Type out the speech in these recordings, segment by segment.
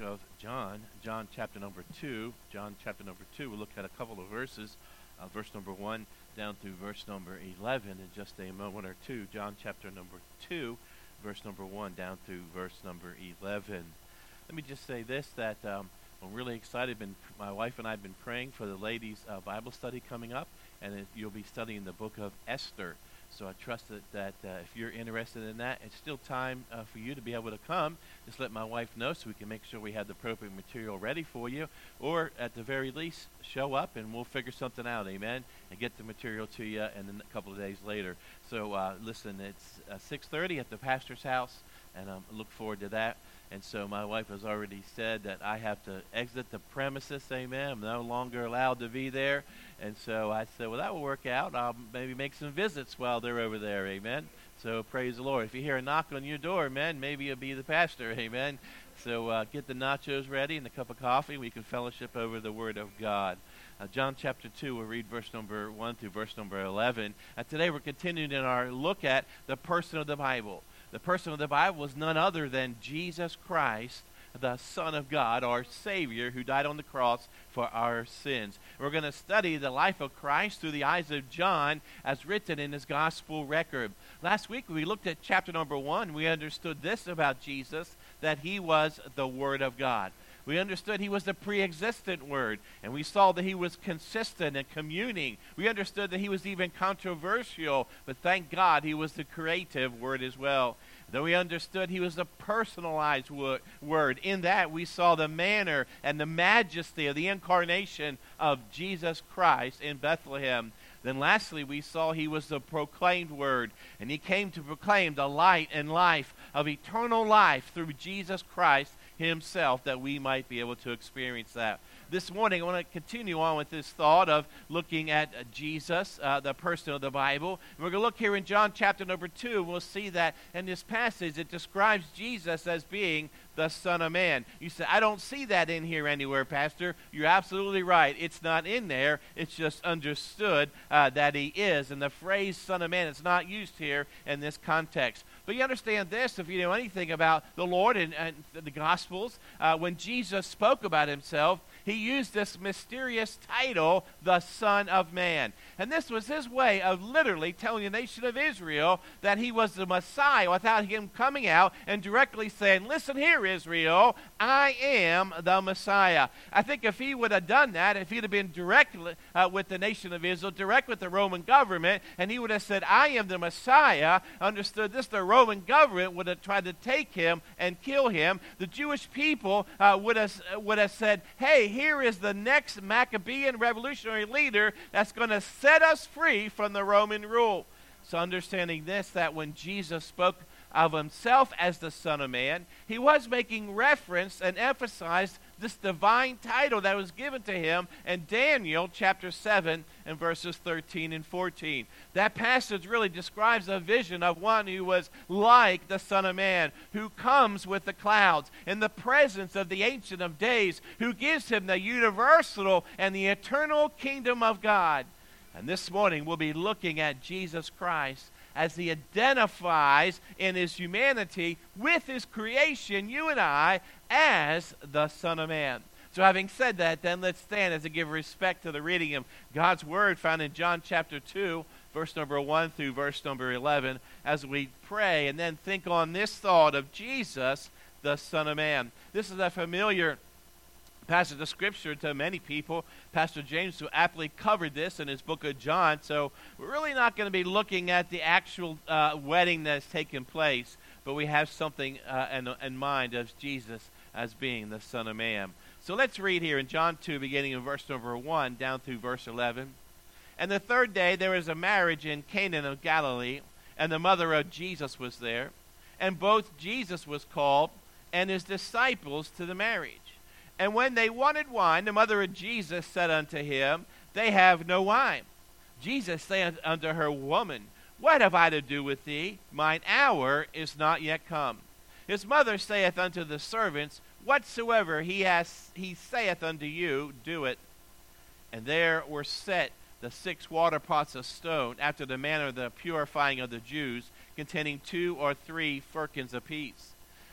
of John, John chapter number 2. John chapter number 2, we'll look at a couple of verses, verse number 1 down through verse number 11 in just a moment or two. John chapter number 2, verse number 1 down through verse number 11. Let me just say this, that I'm really excited. My wife and I have been praying for the ladies' Bible study coming up, and you'll be studying the book of Esther. So I trust that if you're interested in that, it's still time for you to be able to come. Just let my wife know so we can make sure we have the appropriate material ready for you. Or at the very least, show up and we'll figure something out, amen, and get the material to you and then a couple of days later. So listen, it's 6:30 at the pastor's house, and I look forward to that. And so my wife has already said that I have to exit the premises, amen. I'm no longer allowed to be there. And so I said, well, that will work out. I'll maybe make some visits while they're over there, amen. So praise the Lord. If you hear a knock on your door, amen, maybe it'll be the pastor, amen. So get the nachos ready and a cup of coffee. We can fellowship over the Word of God. John chapter 2, we'll read verse number 1 through verse number 11. Today we're continuing in our look at the person of the Bible. The person of the Bible is none other than Jesus Christ, the Son of God, our Savior, who died on the cross for our sins. We're going to study the life of Christ through the eyes of John as written in his gospel record. Last week we looked at chapter number 1. We understood this about Jesus, that he was the Word of God. We understood he was the pre-existent Word, and we saw that he was consistent and communing. We understood that he was even controversial, but thank God he was the creative Word as well. Then we understood he was the personalized Word. In that, we saw the manner and the majesty of the incarnation of Jesus Christ in Bethlehem. Then lastly, we saw he was the proclaimed Word, and he came to proclaim the light and life of eternal life through Jesus Christ himself, that we might be able to experience that. This morning, I want to continue on with this thought of looking at Jesus, the person of the Bible. And we're going to look here in John chapter number 2. We'll see that in this passage, it describes Jesus as being the Son of Man. You say, I don't see that in here anywhere, Pastor. You're absolutely right. It's not in there. It's just understood that he is. And the phrase Son of Man is not used here in this context. But you understand this, if you know anything about the Lord and the Gospels, when Jesus spoke about himself, he used this mysterious title, the Son of Man. And this was his way of literally telling the nation of Israel that he was the Messiah without him coming out and directly saying, listen here, Israel, I am the Messiah. I think if he would have done that, if he'd have been direct with the nation of Israel, direct with the Roman government, and he would have said, I am the Messiah, understood this, the Roman government would have tried to take him and kill him. The Jewish people would have said, hey, here is the next Maccabean revolutionary leader that's going to set us free from the Roman rule. So understanding this, that when Jesus spoke of himself as the Son of Man, he was making reference and emphasized this divine title that was given to him in Daniel chapter 7 and verses 13 and 14. That passage really describes a vision of one who was like the Son of Man, who comes with the clouds in the presence of the Ancient of Days, who gives him the universal and the eternal kingdom of God. And this morning we'll be looking at Jesus Christ as he identifies in his humanity with his creation, you and I, as the Son of Man. So having said that, then let's stand as a give respect to the reading of God's Word found in John chapter 2, verse number 1 through verse number 11, as we pray and then think on this thought of Jesus, the Son of Man. This is a familiar passage of Scripture to many people. Pastor James who aptly covered this in his book of John, so we're really not going to be looking at the actual wedding that has taken place, but we have something in mind of Jesus as being the Son of Man. So let's read here in John 2, beginning in verse number 1 down through verse 11. And the third day there was a marriage in Cana of Galilee, and the mother of Jesus was there, and both Jesus was called and his disciples to the marriage. And when they wanted wine, the mother of Jesus said unto him, They have no wine. Jesus saith unto her, Woman, what have I to do with thee? Mine hour is not yet come. His mother saith unto the servants, Whatsoever he saith unto you, do it. And there were set the 6 water pots of stone, after the manner of the purifying of the Jews, containing 2 or 3 firkins apiece.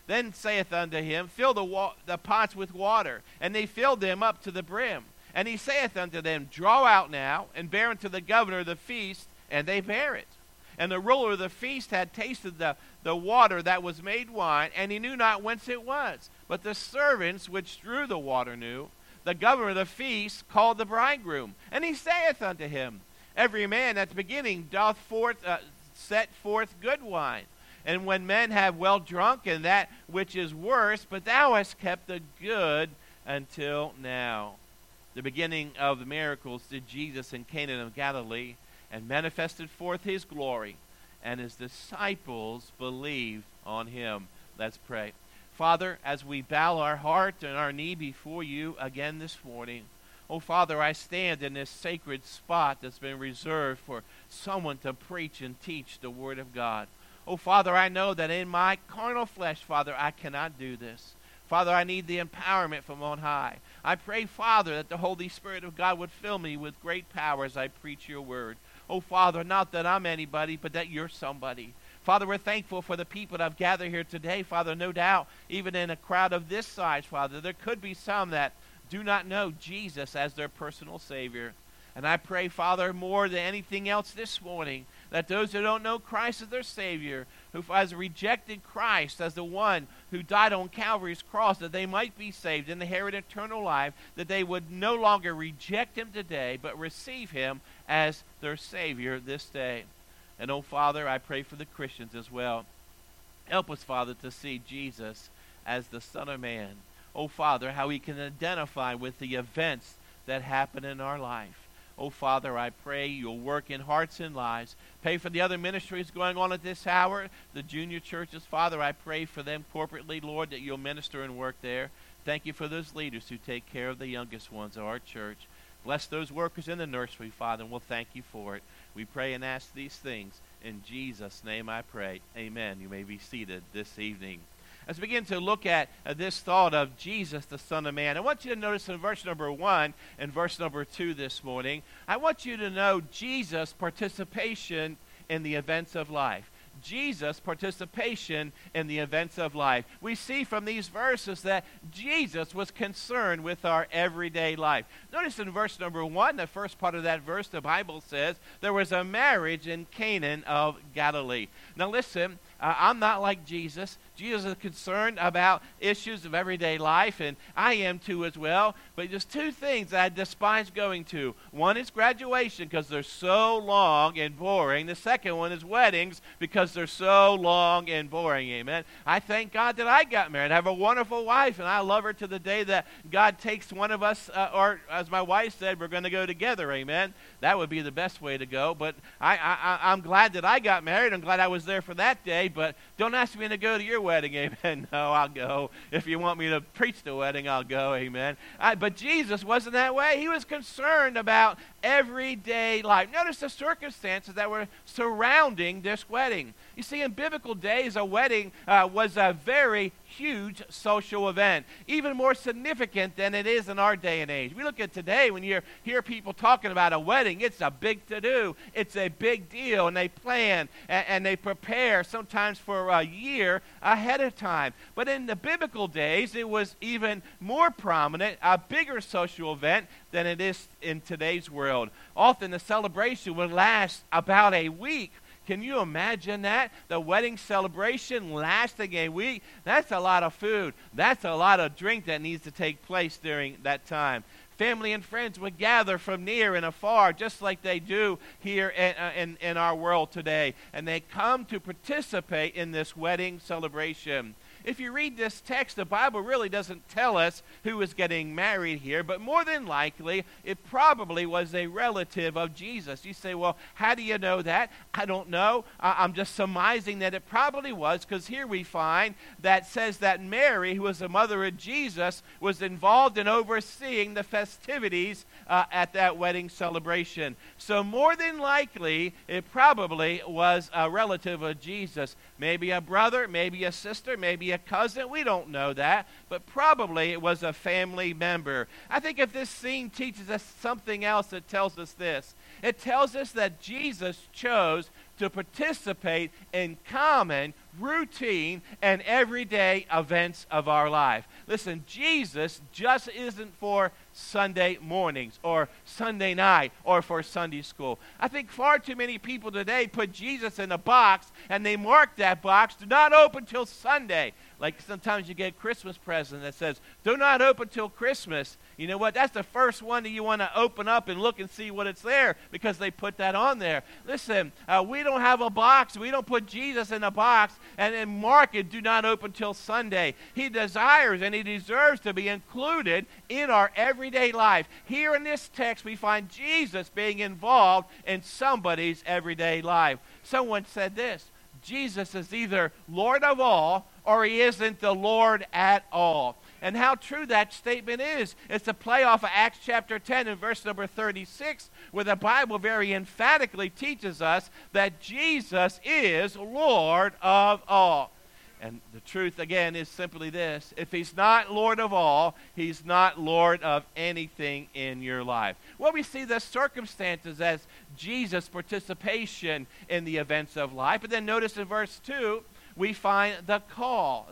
then saith unto him, Fill the pots with water. And they filled them up to the brim. And he saith unto them, Draw out now, and bear unto the governor of the feast. And they bear it. And the ruler of the feast had tasted the water that was made wine, and he knew not whence it was. But the servants which drew the water knew. The governor of the feast called the bridegroom. And he saith unto him, Every man at the beginning doth set forth good wine. And when men have well drunk, and that which is worse, but thou hast kept the good until now. The beginning of the miracles did Jesus in Cana of Galilee, and manifested forth his glory, and his disciples believed on him. Let's pray. Father, as we bow our heart and our knee before you again this morning, oh, Father, I stand in this sacred spot that's been reserved for someone to preach and teach the Word of God. Oh, Father, I know that in my carnal flesh, Father, I cannot do this. Father, I need the empowerment from on high. I pray, Father, that the Holy Spirit of God would fill me with great power as I preach your word. Oh, Father, not that I'm anybody, but that you're somebody. Father, we're thankful for the people that have gathered here today. Father, no doubt, even in a crowd of this size, Father, there could be some that do not know Jesus as their personal Savior. And I pray, Father, more than anything else this morning, that those who don't know Christ as their Savior, who has rejected Christ as the one who died on Calvary's cross, that they might be saved and inherit eternal life, that they would no longer reject him today, but receive him as their Savior this day. And, oh, Father, I pray for the Christians as well. Help us, Father, to see Jesus as the Son of Man. Oh, Father, how he can identify with the events that happen in our life. Oh, Father, I pray you'll work in hearts and lives. Pray for the other ministries going on at this hour, the junior churches. Father, I pray for them corporately, Lord, that you'll minister and work there. Thank you for those leaders who take care of the youngest ones of our church. Bless those workers in the nursery, Father, and we'll thank you for it. We pray and ask these things. In Jesus' name I pray. Amen. You may be seated this evening. Let's begin to look at this thought of Jesus, the Son of Man. I want you to notice in verse number 1 and verse number 2 this morning, I want you to know Jesus' participation in the events of life. Jesus' participation in the events of life. We see from these verses that Jesus was concerned with our everyday life. Notice in verse number 1, the first part of that verse, the Bible says, there was a marriage in Cana of Galilee. Now listen, I'm not like Jesus. Jesus is concerned about issues of everyday life, and I am too as well. But there's two things that I despise going to. One is graduation because they're so long and boring. The second one is weddings because they're so long and boring. Amen. I thank God that I got married. I have a wonderful wife, and I love her to the day that God takes one of us, or as my wife said, we're going to go together. Amen. That would be the best way to go. But I'm glad that I got married. I'm glad I was there for that day. But don't ask me to go to your wedding. Amen. No, I'll go. If you want me to preach the wedding, I'll go. Amen. But Jesus wasn't that way. He was concerned about everyday life. Notice the circumstances that were surrounding this wedding. You see, in biblical days, a wedding was a very huge social event, even more significant than it is in our day and age. We look at today, when you hear people talking about a wedding, it's a big to-do. It's a big deal, and they plan and they prepare sometimes for a year ahead of time. But in the biblical days, it was even more prominent, a bigger social event than it is in today's world. Often the celebration would last about a week. Can you imagine that? The wedding celebration lasting a week? That's a lot of food. That's a lot of drink that needs to take place during that time. Family and friends would gather from near and afar, just like they do here in our world today. And they come to participate in this wedding celebration. If you read this text, the Bible really doesn't tell us who is getting married here, but more than likely, it probably was a relative of Jesus. You say, well, how do you know that? I don't know. I'm just surmising that it probably was, because here we find that says that Mary, who was the mother of Jesus, was involved in overseeing the festivities at that wedding celebration. So more than likely, it probably was a relative of Jesus. Maybe a brother, maybe a sister, maybe a cousin. We don't know that, but probably it was a family member. I think if this scene teaches us something else, it tells us this. It tells us that Jesus chose to participate in common routine and everyday events of our life. Listen, Jesus just isn't for Sunday mornings or Sunday night or for Sunday school. I think far too many people today put Jesus in a box and they mark that box, do not open till Sunday. Like sometimes you get a Christmas present that says, do not open till Christmas. You know what? That's the first one that you want to open up and look and see what it's there because they put that on there. Listen, we don't have a box. We don't put Jesus in a box and then mark it, do not open till Sunday. He desires and he deserves to be included in our everyday life. Here in this text, we find Jesus being involved in somebody's everyday life. Someone said this, Jesus is either Lord of all or he isn't the Lord at all. And how true that statement is. It's a play off of Acts chapter 10 and verse number 36, where the Bible very emphatically teaches us that Jesus is Lord of all. And the truth, again, is simply this. If he's not Lord of all, he's not Lord of anything in your life. Well, we see the circumstances as Jesus' participation in the events of life. But then notice in verse 2, we find the call.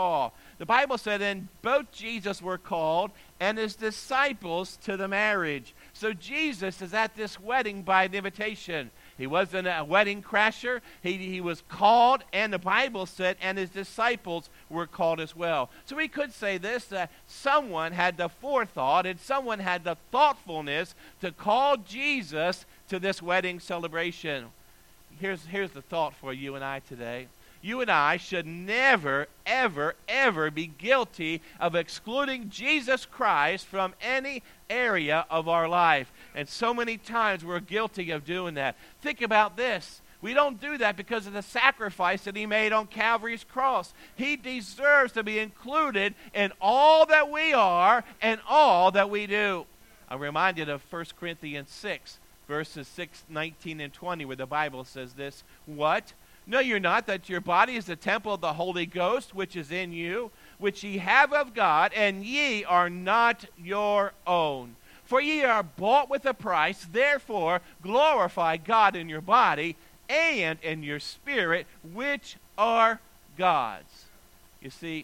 The Bible said, and both Jesus were called and his disciples to the marriage. So Jesus is at this wedding by an invitation. He wasn't a wedding crasher. He was called, and the Bible said, and his disciples were called as well. So we could say this, that someone had the forethought and someone had the thoughtfulness to call Jesus to this wedding celebration. Here's the thought for you and I today. You and I should never, ever, ever be guilty of excluding Jesus Christ from any area of our life. And so many times we're guilty of doing that. Think about this. We don't do that because of the sacrifice that he made on Calvary's cross. He deserves to be included in all that we are and all that we do. I'm reminded of 1 Corinthians 6, verses 6, 19, and 20, where the Bible says this, what? Know you not that your body is the temple of the Holy Ghost, which is in you, which ye have of God, and ye are not your own. For ye are bought with a price, therefore glorify God in your body and in your spirit, which are God's. You see,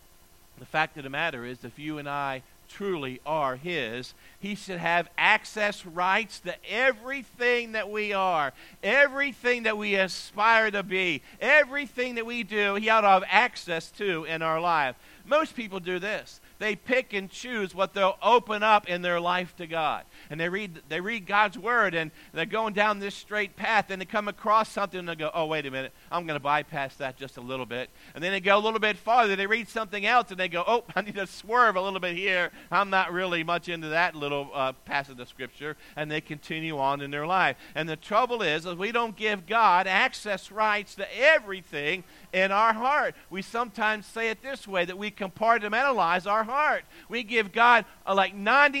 the fact of the matter is, if you and I truly are his, he should have access rights to everything that we are, everything that we aspire to be, everything that we do, he ought to have access to in our life. Most people do this. They pick and choose what they'll open up in their life to God. And they read God's word, and they're going down this straight path, and they come across something, and they go, oh, wait a minute, I'm going to bypass that just a little bit. And then they go a little bit farther, they read something else, and they go, oh, I need to swerve a little bit here. I'm not really much into that little passage of Scripture. And they continue on in their life. And the trouble is we don't give God access rights to everything in our heart. We sometimes say it this way, that we compartmentalize our heart. We give God like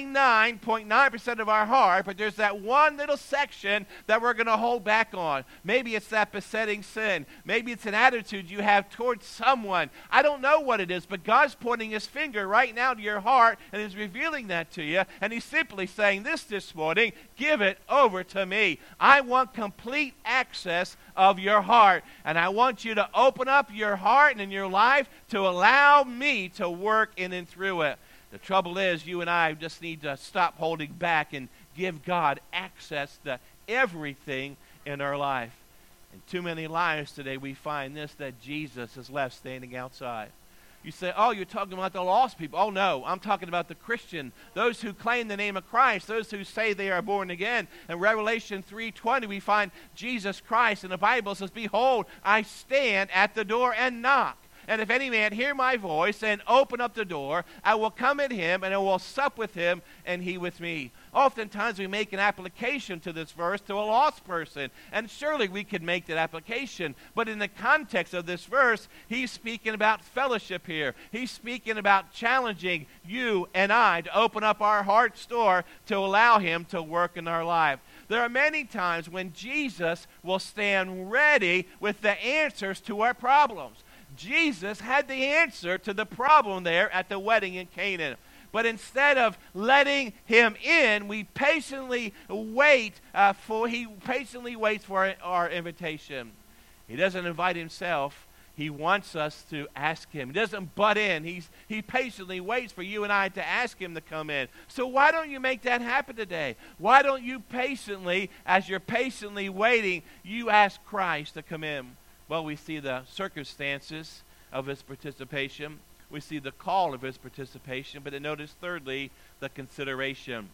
99.9% of our heart, but there's that one little section that we're going to hold back on. Maybe it's that besetting sin. Maybe it's an attitude you have towards someone. I don't know what it is, but God's pointing his finger right now to your heart and is revealing that to you, and he's simply saying this morning, give it over to me. I want complete access of your heart, and I want you to open up your heart and your life to allow me to work in and through it. The trouble is, you and I just need to stop holding back and give God access to everything in our life. In too many lives today, we find this, that Jesus is left standing outside. You say, oh, you're talking about the lost people. Oh, no, I'm talking about the Christian, those who claim the name of Christ, those who say they are born again. In Revelation 3:20, we find Jesus Christ, and the Bible says, behold, I stand at the door and knock. And if any man hear my voice and open up the door, I will come at him, and I will sup with him, and he with me. Oftentimes we make an application to this verse to a lost person, and surely we could make that application. But in the context of this verse, he's speaking about fellowship here. He's speaking about challenging you and I to open up our heart's door to allow him to work in our life. There are many times when Jesus will stand ready with the answers to our problems. Jesus had the answer to the problem there at the wedding in Canaan. But instead of letting him in, he patiently waits for our invitation. He doesn't invite himself. He wants us to ask him. He doesn't butt in. He patiently waits for you and I to ask him to come in. So why don't you make that happen today? Why don't you patiently, as you're patiently waiting, you ask Christ to come in? Well, we see the circumstances of his participation. We see the call of his participation. But then notice, thirdly, the consideration.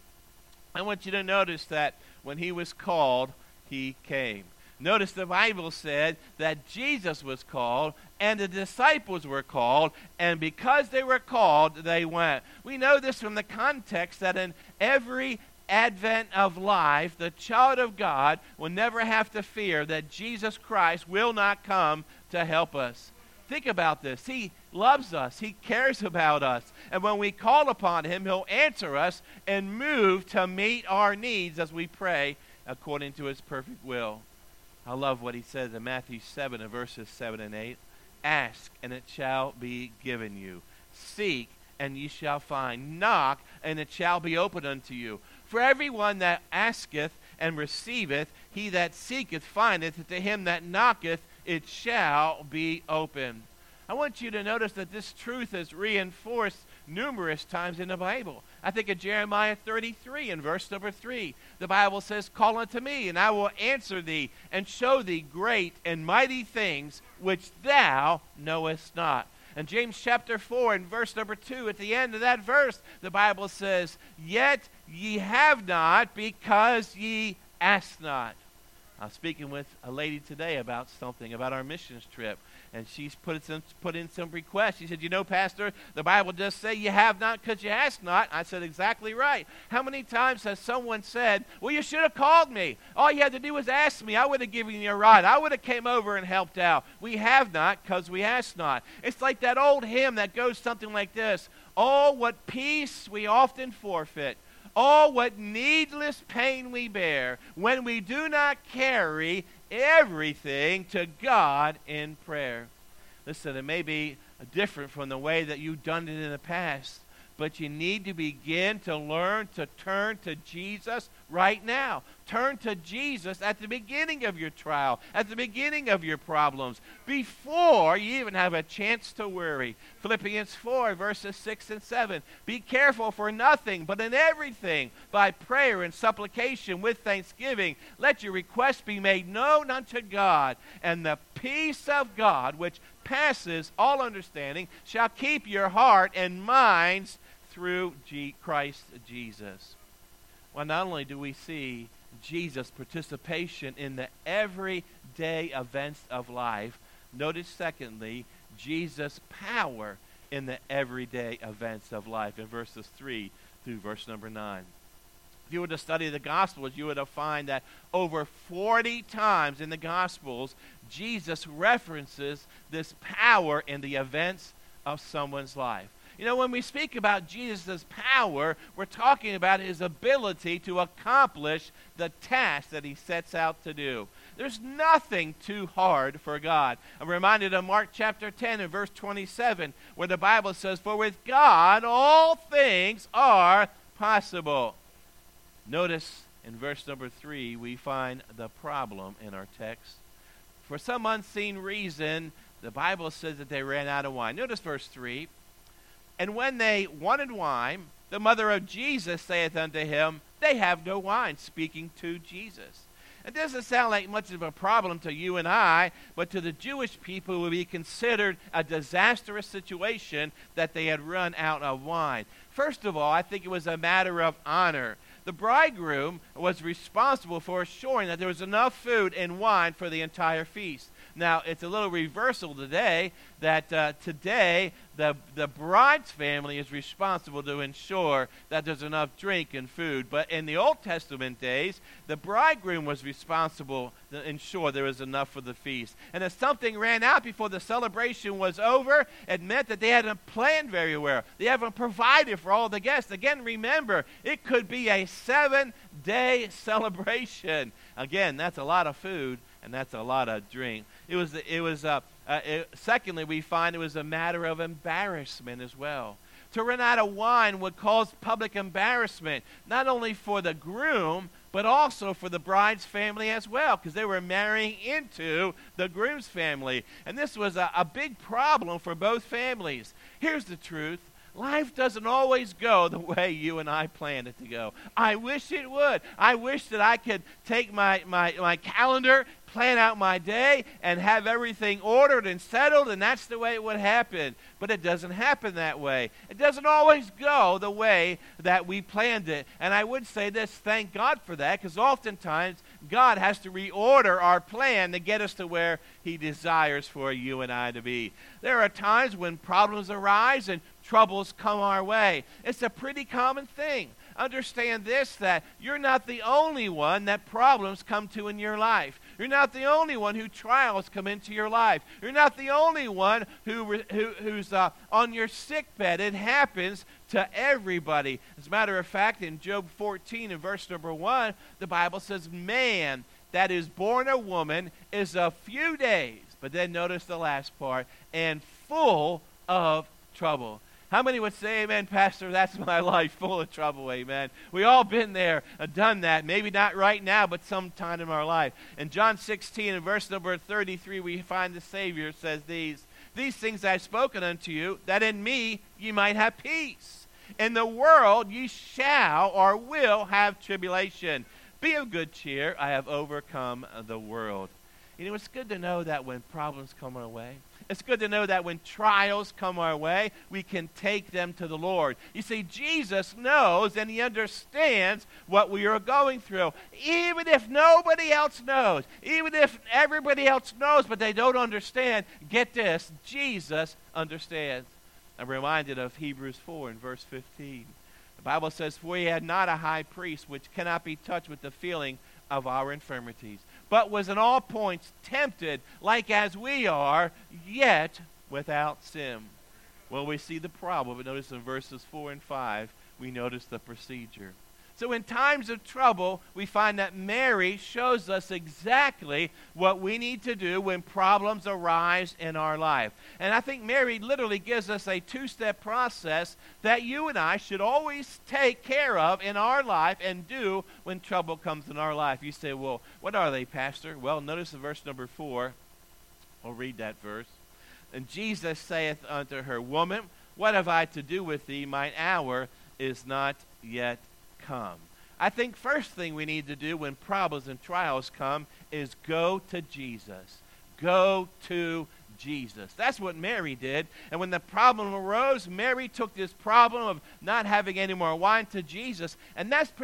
I want you to notice that when he was called, he came. Notice the Bible said that Jesus was called and the disciples were called, and because they were called, they went. We know this from the context that in every advent of life, the child of God will never have to fear that Jesus Christ will not come to help us. Think about this. He loves us. He cares about us. And when we call upon him, he'll answer us and move to meet our needs as we pray according to his perfect will. I love what he says in Matthew 7 and verses 7 and 8. Ask, and it shall be given you. Seek, and ye shall find. Knock, and it shall be opened unto you. For everyone that asketh and receiveth, he that seeketh findeth, to him that knocketh it shall be opened. I want you to notice that this truth is reinforced numerous times in the Bible. I think of Jeremiah 33 and verse number 3. The Bible says, call unto me, and I will answer thee, and show thee great and mighty things which thou knowest not. And James chapter 4 and verse number 2, at the end of that verse, the Bible says, yet ye have not because ye ask not. I was speaking with a lady today about something, about our missions trip, and she's put in some requests. She said, you know, Pastor, the Bible does say you have not because you ask not. I said, exactly right. How many times has someone said, well, you should have called me. All you had to do was ask me. I would have given you a ride. I would have came over and helped out. We have not because we ask not. It's like that old hymn that goes something like this. Oh, what peace we often forfeit. Oh, what needless pain we bear when we do not carry everything to God in prayer. Listen, it may be different from the way that you've done it in the past, but you need to begin to learn to turn to Jesus right now. Turn to Jesus at the beginning of your trial, at the beginning of your problems, before you even have a chance to worry. Philippians 4, verses 6 and 7. Be careful for nothing, but in everything, by prayer and supplication with thanksgiving, let your requests be made known unto God, and the peace of God, which passes all understanding, shall keep your heart and minds through Christ Jesus. Well, not only do we see Jesus' participation in the everyday events of life, notice secondly, Jesus' power in the everyday events of life in verses 3 through verse number 9. If you were to study the Gospels, you would find that over 40 times in the Gospels, Jesus references this power in the events of someone's life. You know, when we speak about Jesus' power, we're talking about his ability to accomplish the task that he sets out to do. There's nothing too hard for God. I'm reminded of Mark chapter 10 and verse 27, where the Bible says, for with God all things are possible. Notice in verse number 3, we find the problem in our text. For some unseen reason, the Bible says that they ran out of wine. Notice verse 3. And when they wanted wine, the mother of Jesus saith unto him, they have no wine, speaking to Jesus. It doesn't sound like much of a problem to you and I, but to the Jewish people it would be considered a disastrous situation that they had run out of wine. First of all, I think it was a matter of honor. The bridegroom was responsible for assuring that there was enough food and wine for the entire feast. Now, it's a little reversal today, that today the bride's family is responsible to ensure that there's enough drink and food. But in the Old Testament days, the bridegroom was responsible to ensure there was enough for the feast. And if something ran out before the celebration was over, it meant that they hadn't planned very well. They haven't provided for all the guests. Again, remember, it could be a 7-day celebration. Again, that's a lot of food, and that's a lot of drink. Secondly, we find it was a matter of embarrassment as well. To run out of wine would cause public embarrassment, not only for the groom, but also for the bride's family as well, because they were marrying into the groom's family. And this was a big problem for both families. Here's the truth. Life doesn't always go the way you and I planned it to go. I wish it would. I wish that I could take my calendar, plan out my day, and have everything ordered and settled, and that's the way it would happen. But it doesn't happen that way. It doesn't always go the way that we planned it. And I would say this, thank God for that, because oftentimes God has to reorder our plan to get us to where He desires for you and I to be. There are times when problems arise and troubles come our way. It's a pretty common thing. Understand this, that you're not the only one that problems come to in your life. You're not the only one who trials come into your life. You're not the only one who's on your sick bed. It happens to everybody. As a matter of fact, in Job 14 and verse number 1, the Bible says, man that is born a woman is a few days. But then notice the last part, and full of trouble. How many would say, amen, Pastor, that's my life, full of trouble, amen? We all been there, done that. Maybe not right now, but sometime in our life. In John 16 and verse number 33, we find the Savior says these things I have spoken unto you, that in me ye might have peace. In the world ye shall or will have tribulation. Be of good cheer, I have overcome the world. You know, it's good to know that when problems come our way, it's good to know that when trials come our way, we can take them to the Lord. You see, Jesus knows and He understands what we are going through. Even if nobody else knows, even if everybody else knows but they don't understand, get this, Jesus understands. I'm reminded of Hebrews 4 and verse 15. The Bible says, for He had not a high priest which cannot be touched with the feeling of our infirmities, but was in all points tempted like as we are, yet without sin. Well, we see the problem, but notice in verses 4 and 5, we notice the procedure. So in times of trouble, we find that Mary shows us exactly what we need to do when problems arise in our life. And I think Mary literally gives us a two-step process that you and I should always take care of in our life and do when trouble comes in our life. You say, well, what are they, Pastor? Well, notice in verse number 4. I'll read that verse. And Jesus saith unto her, woman, what have I to do with thee? Mine hour is not yet come. I think first thing we need to do when problems and trials come is go to Jesus. Go to Jesus. That's what Mary did. And when the problem arose, Mary took this problem of not having any more wine to Jesus. And that's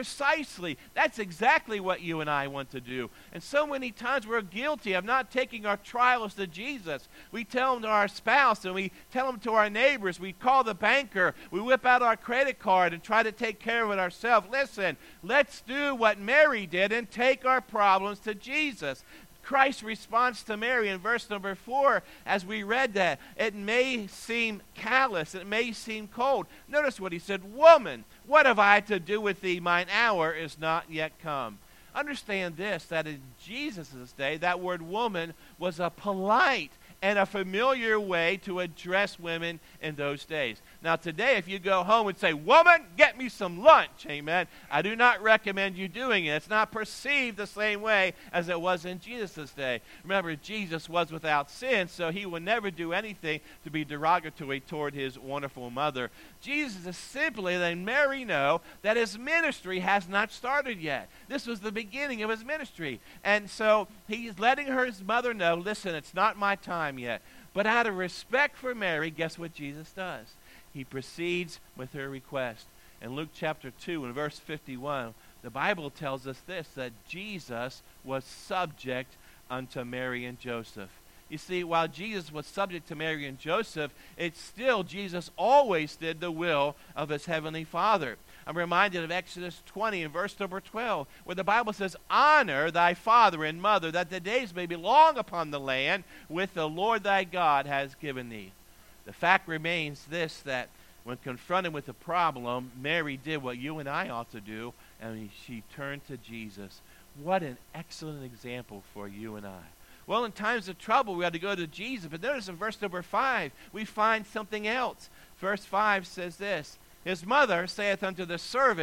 exactly what you and I want to do. And so many times we're guilty of not taking our trials to Jesus. We tell them to our spouse and we tell them to our neighbors. We call the banker. We whip out our credit card and try to take care of it ourselves. Listen, let's do what Mary did and take our problems to Jesus. Christ's response to Mary in verse number 4, as we read that, it may seem callous, it may seem cold. Notice what He said, woman, what have I to do with thee? Mine hour is not yet come. Understand this, that in Jesus' day, that word woman was a polite and a familiar way to address women in those days. Now today, if you go home and say, woman, get me some lunch, amen, I do not recommend you doing it. It's not perceived the same way as it was in Jesus' day. Remember, Jesus was without sin, so He would never do anything to be derogatory toward His wonderful mother. Jesus is simply letting Mary know that His ministry has not started yet. This was the beginning of His ministry. And so He's letting His mother know, listen, it's not my time yet. But out of respect for Mary, guess what Jesus does? He proceeds with her request. In Luke chapter 2 and verse 51, the Bible tells us this, that Jesus was subject unto Mary and Joseph. You see, while Jesus was subject to Mary and Joseph, it's still Jesus always did the will of His heavenly Father. I'm reminded of Exodus 20 and verse number 12, where the Bible says, honor thy father and mother, that the days may be long upon the land, with the Lord thy God has given thee. The fact remains this, that when confronted with a problem, Mary did what you and I ought to do, and she turned to Jesus. What an excellent example for you and I. Well, in times of trouble, we had to go to Jesus. But notice in verse number 5, we find something else. Verse 5 says this, his mother saith unto the servant,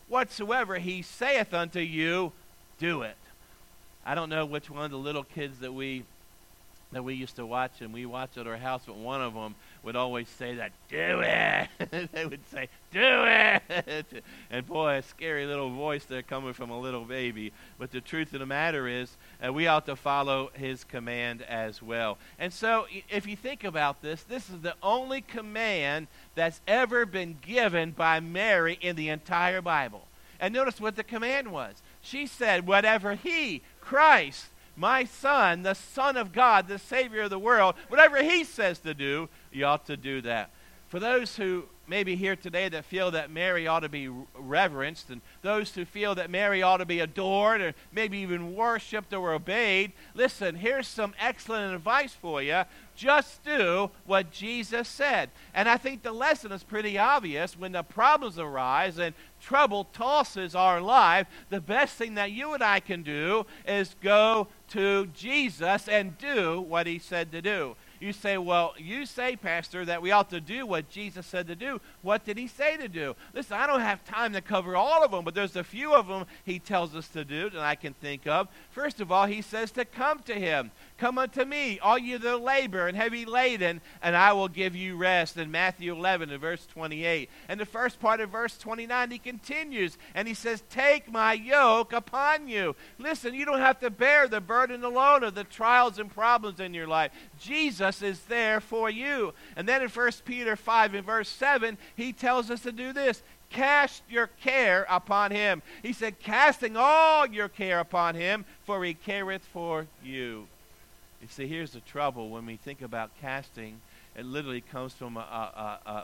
whatsoever he saith unto you, do it. I don't know which one of the little kids that we used to watch, and we watched at our house, but one of them would always say that, do it. They would say, do it. And boy, a scary little voice there coming from a little baby. But the truth of the matter is, we ought to follow his command as well. And so, if you think about this, this is the only command that's ever been given by Mary in the entire Bible. And notice what the command was. She said, whatever he, Christ, my Son, the Son of God, the Savior of the world, whatever he says to do, you ought to do that. For those who may be here today that feel that Mary ought to be reverenced, and those who feel that Mary ought to be adored, or maybe even worshipped or obeyed, listen, here's some excellent advice for you. Just do what Jesus said. And I think the lesson is pretty obvious. When the problems arise and trouble tosses our life, the best thing that you and I can do is go to Jesus and do what he said to do. You say, well, you say, Pastor, that we ought to do what Jesus said to do. What did he say to do? Listen, I don't have time to cover all of them, but there's a few of them he tells us to do that I can think of. First of all, he says to come to him. Come unto me, all you that labor and heavy laden, and I will give you rest. In Matthew 11, in verse 28. And the first part of verse 29, he continues, and he says, take my yoke upon you. Listen, you don't have to bear the burden alone of the trials and problems in your life. Jesus is there for you. And then in 1 Peter 5, in verse 7, he tells us to do this. Cast your care upon him. He said, casting all your care upon him, for he careth for you. You see, here's the trouble when we think about casting. It literally comes from a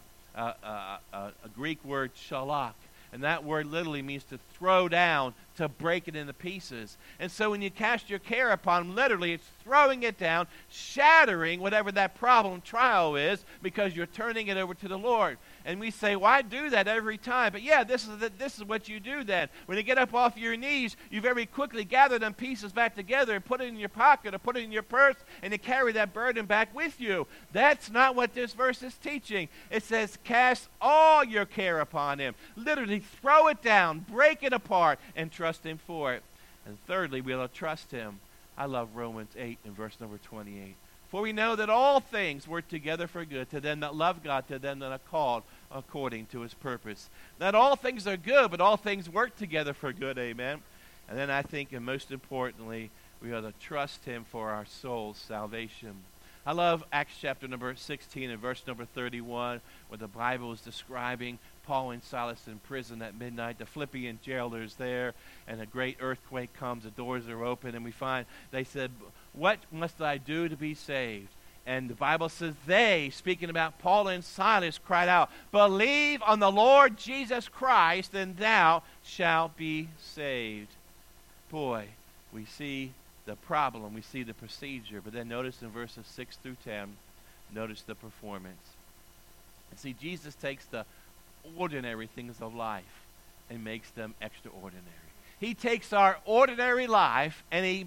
Greek word, shalak. And that word literally means to throw down, to break it into pieces. And so when you cast your care upon him, literally it's throwing it down, shattering whatever that problem, trial is, because you're turning it over to the Lord. And we say, well, I do that every time. But yeah, this is what you do then. When you get up off your knees, you very quickly gather them pieces back together and put it in your pocket or put it in your purse, and you carry that burden back with you. That's not what this verse is teaching. It says, cast all your care upon him. Literally throw it down, break it apart, and trust him for it. And thirdly, we'll trust him. I love Romans 8 in verse number 28. For we know that all things work together for good to them that love God, to them that are called according to his purpose. Not all things are good, but all things work together for good, amen. And then I think, and most importantly, we ought to trust him for our soul's salvation. I love Acts chapter number 16 and verse number 31, where the Bible is describing Paul and Silas in prison at midnight. The Philippian jailers there, and a great earthquake comes. The doors are open, and we find they said, what must I do to be saved? And the Bible says they, speaking about Paul and Silas, cried out, believe on the Lord Jesus Christ, and thou shalt be saved. Boy, we see the problem, we see the procedure, but then notice in verses 6 through 10, notice the performance. And see, Jesus takes the ordinary things of life and makes them extraordinary. He takes our ordinary life and he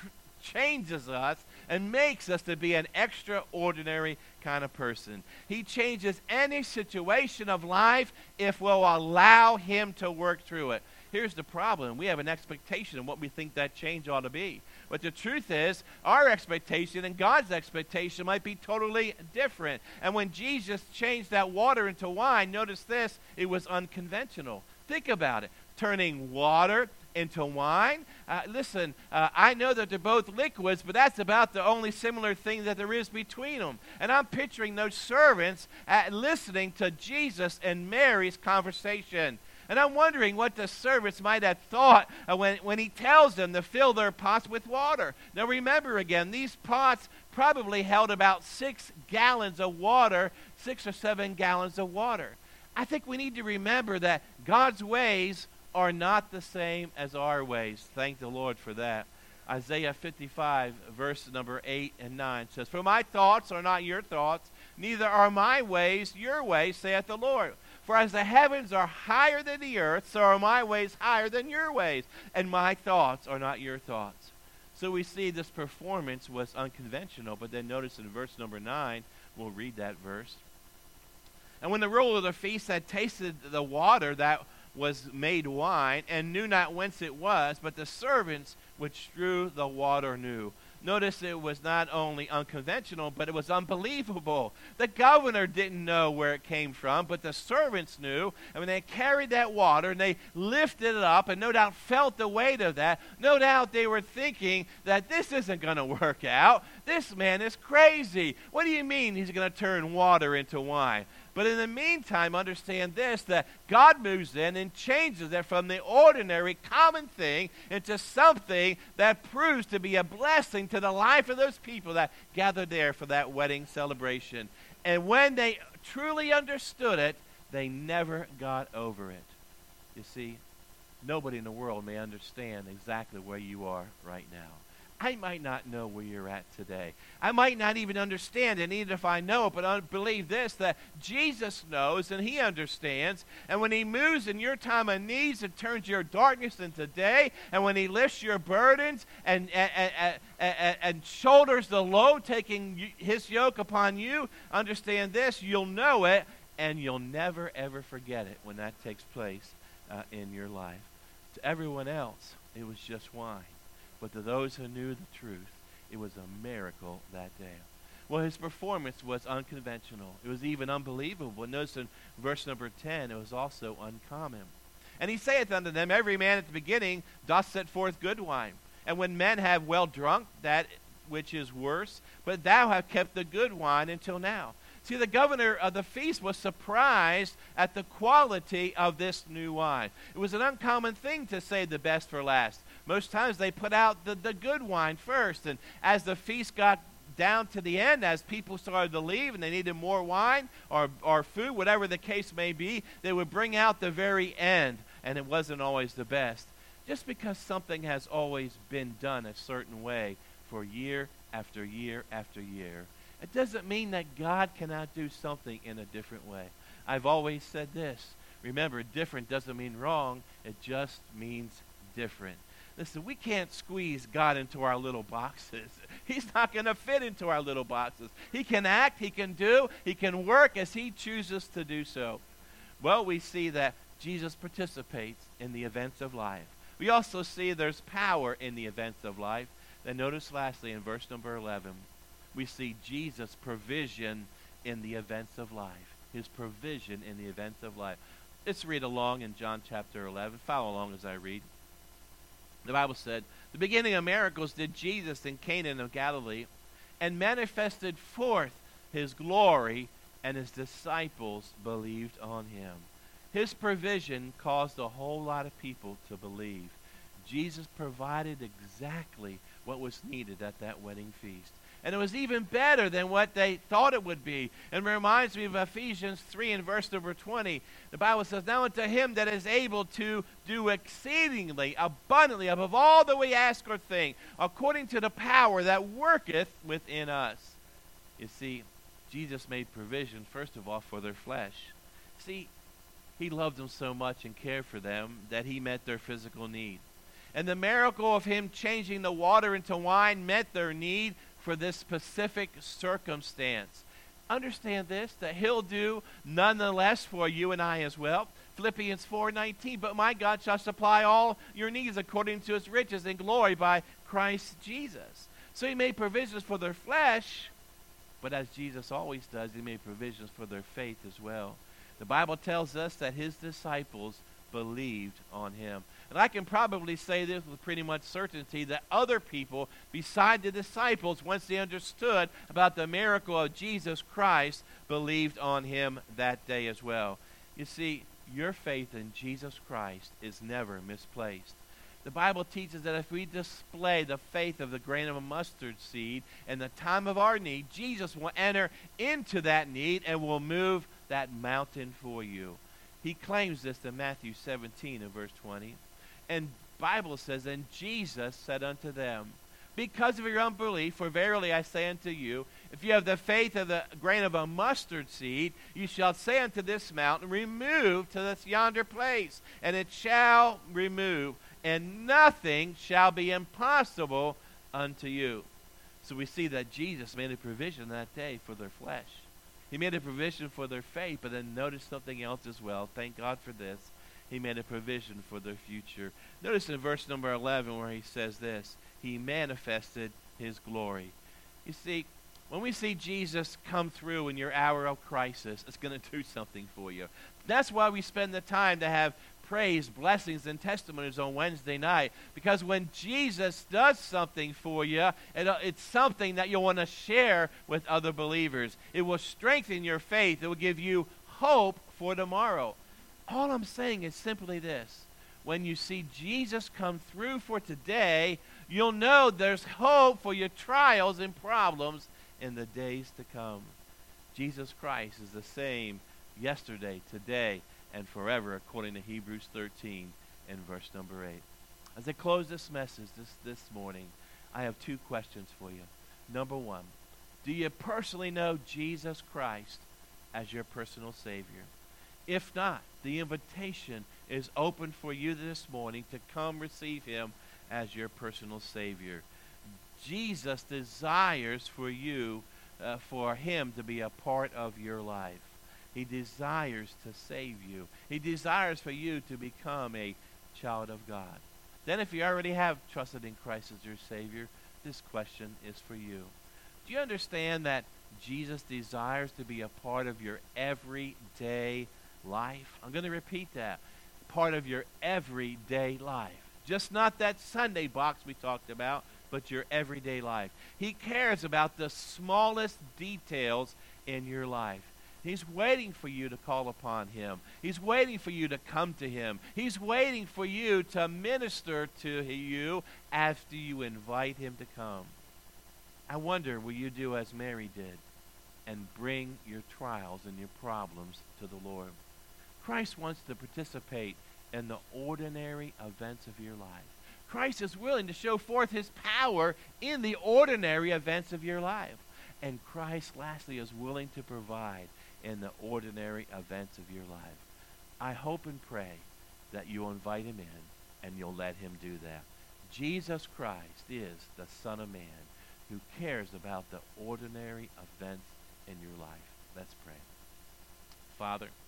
changes us and makes us to be an extraordinary kind of person. He changes any situation of life if we'll allow him to work through it. Here's the problem. We have an expectation of what we think that change ought to be. But the truth is, our expectation and God's expectation might be totally different. And when Jesus changed that water into wine, notice this, it was unconventional. Think about it. Turning water into wine. Listen, I know that they're both liquids, but that's about the only similar thing that there is between them. And I'm picturing those servants listening to Jesus and Mary's conversation. And I'm wondering what the servants might have thought when he tells them to fill their pots with water. Now remember again, these pots probably held about 6 gallons of water, 6 or 7 gallons of water. I think we need to remember that God's ways are not the same as our ways. Thank the Lord for that. Isaiah 55, verse number 8 and 9 says, for my thoughts are not your thoughts, neither are my ways your ways, saith the Lord. For as the heavens are higher than the earth, so are my ways higher than your ways, and my thoughts are not your thoughts. So we see this performance was unconventional, but then notice in verse number 9, we'll read that verse. And when the ruler of the feast had tasted the water that was made wine, and knew not whence it was, but the servants which drew the water knew. Notice it was not only unconventional, but it was unbelievable. The governor didn't know where it came from, but the servants knew. And when they carried that water and they lifted it up and no doubt felt the weight of that, no doubt they were thinking that this isn't going to work out. This man is crazy. What do you mean he's going to turn water into wine? But in the meantime, understand this, that God moves in and changes it from the ordinary, common thing into something that proves to be a blessing to the life of those people that gathered there for that wedding celebration. And when they truly understood it, they never got over it. You see, nobody in the world may understand exactly where you are right now. I might not know where you're at today. I might not even understand it, even if I know it, but I believe this, that Jesus knows and he understands. And when he moves in your time of needs and turns your darkness into day, and when he lifts your burdens and shoulders the load, taking his yoke upon you, understand this, you'll know it, and you'll never, ever forget it when that takes place in your life. To everyone else, it was just wine. But to those who knew the truth, it was a miracle that day. Well, his performance was unconventional. It was even unbelievable. Notice in verse number 10, it was also uncommon. And he saith unto them, every man at the beginning doth set forth good wine. And when men have well drunk, that which is worse, but thou hast kept the good wine until now. See, the governor of the feast was surprised at the quality of this new wine. It was an uncommon thing to save the best for last. Most times they put out the good wine first. And as the feast got down to the end, as people started to leave and they needed more wine or food, whatever the case may be, they would bring out the very end. And it wasn't always the best. Just because something has always been done a certain way for year after year after year, it doesn't mean that God cannot do something in a different way. I've always said this. Remember, different doesn't mean wrong. It just means different. Listen, we can't squeeze God into our little boxes. He's not going to fit into our little boxes. He can act, he can do, he can work as he chooses to do so. Well, we see that Jesus participates in the events of life. We also see there's power in the events of life. Then notice lastly in verse number 11, we see Jesus' provision in the events of life. His provision in the events of life. Let's read along in John chapter 11. Follow along as I read. The Bible said, the beginning of miracles did Jesus in Cana of Galilee, and manifested forth his glory, and his disciples believed on him. His provision caused a whole lot of people to believe. Jesus provided exactly what was needed at that wedding feast. And it was even better than what they thought it would be. And it reminds me of Ephesians 3 and verse number 20. The Bible says, now unto him that is able to do exceedingly, abundantly, above all that we ask or think, according to the power that worketh within us. You see, Jesus made provision, first of all, for their flesh. See, he loved them so much and cared for them that he met their physical need. And the miracle of him changing the water into wine met their need for this specific circumstance. Understand this, that he'll do nonetheless for you and I as well. Philippians 4:19, but my God shall supply all your needs according to his riches and glory by Christ Jesus. So he made provisions for their flesh, but as Jesus always does, he made provisions for their faith as well. The Bible tells us that his disciples believed on him. And I can probably say this with pretty much certainty, that other people beside the disciples, once they understood about the miracle of Jesus Christ, believed on him that day as well. You see, your faith in Jesus Christ is never misplaced. The Bible teaches that if we display the faith of the grain of a mustard seed in the time of our need, Jesus will enter into that need and will move that mountain for you. He claims this in Matthew 17 and verse 20. And Bible says, and Jesus said unto them, because of your unbelief, for verily I say unto you, if you have the faith of the grain of a mustard seed, you shall say unto this mountain, remove to this yonder place, and it shall remove, and nothing shall be impossible unto you. So we see that Jesus made a provision that day for their flesh. He made a provision for their faith, but then notice something else as well. Thank God for this. He made a provision for their future. Notice in verse number 11 where he says this, he manifested his glory. You see, when we see Jesus come through in your hour of crisis, it's going to do something for you. That's why we spend the time to have praise, blessings, and testimonies on Wednesday night. Because when Jesus does something for you, it's something that you'll want to share with other believers. It will strengthen your faith. It will give you hope for tomorrow. All I'm saying is simply this. When you see Jesus come through for today, you'll know there's hope for your trials and problems in the days to come. Jesus Christ is the same yesterday, today, and forever, according to Hebrews 13 and verse number 8. As I close this message this morning, I have two questions for you. Number one, do you personally know Jesus Christ as your personal Savior? If not, the invitation is open for you this morning to come receive him as your personal Savior. Jesus desires for you, for him to be a part of your life. He desires to save you. He desires for you to become a child of God. Then if you already have trusted in Christ as your Savior, this question is for you. Do you understand that Jesus desires to be a part of your everyday life? I'm going to repeat that. Part of your everyday life. Just not that Sunday box we talked about, but your everyday life. He cares about the smallest details in your life. He's waiting for you to call upon him. He's waiting for you to come to him. He's waiting for you to minister to you after you invite him to come. I wonder, will you do as Mary did and bring your trials and your problems to the Lord? Christ wants to participate in the ordinary events of your life. Christ is willing to show forth his power in the ordinary events of your life. And Christ, lastly, is willing to provide in the ordinary events of your life. I hope and pray that you'll invite him in and you'll let him do that. Jesus Christ is the Son of Man who cares about the ordinary events in your life. Let's pray. Father,